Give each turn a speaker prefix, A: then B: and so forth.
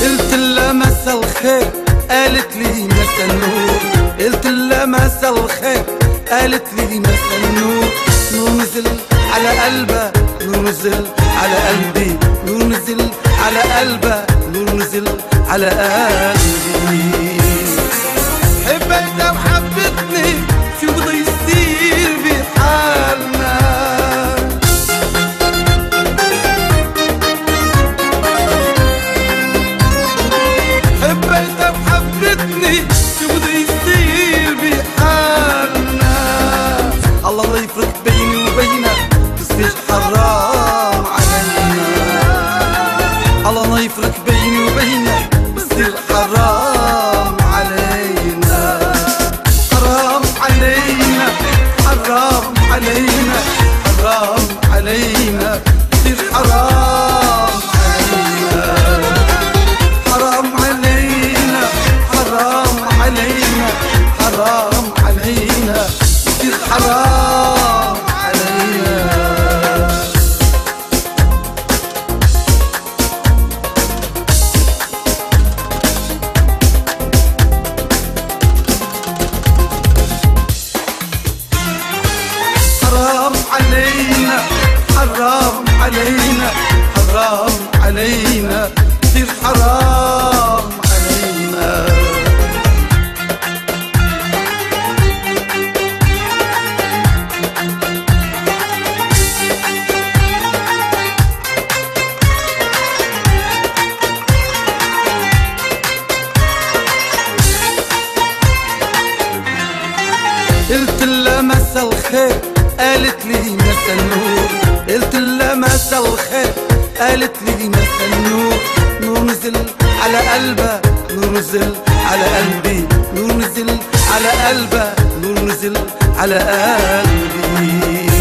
A: قلت لها مسا الخير قالت لي مسا النور، قلت لها مسا الخير قالت لي مسا النور. نور نزل على قلبها، نور نزل على قلبي، نور نزل على قلبها، نور نزل على قلبي. حبيتها وحبتني، شو بده يصير بحالنا؟ حبيتها وحبتني، شو بده يصير بحالنا؟ الله لا يفرق بيني وبينها، بصير حرام علينا. الله لا يفرق بيني وبينها، بصير حرام علينا. حرام علينا، حرام علينا، حرام علينا، بصير حرام علينا. حرام علينا، حرام علينا، حرام علينا، بصير حرام علينا. حرام علينا، حرام علينا، حرام علينا، بصير حرام علينا. قلت لها مسا الخير قالت لي مسا النور، قلت لها مسا الخير قالت لي مسا النور. نور نزل على قلبها، نور نزل على قلبي، نور نزل على قلبها، نور نزل على قلبي.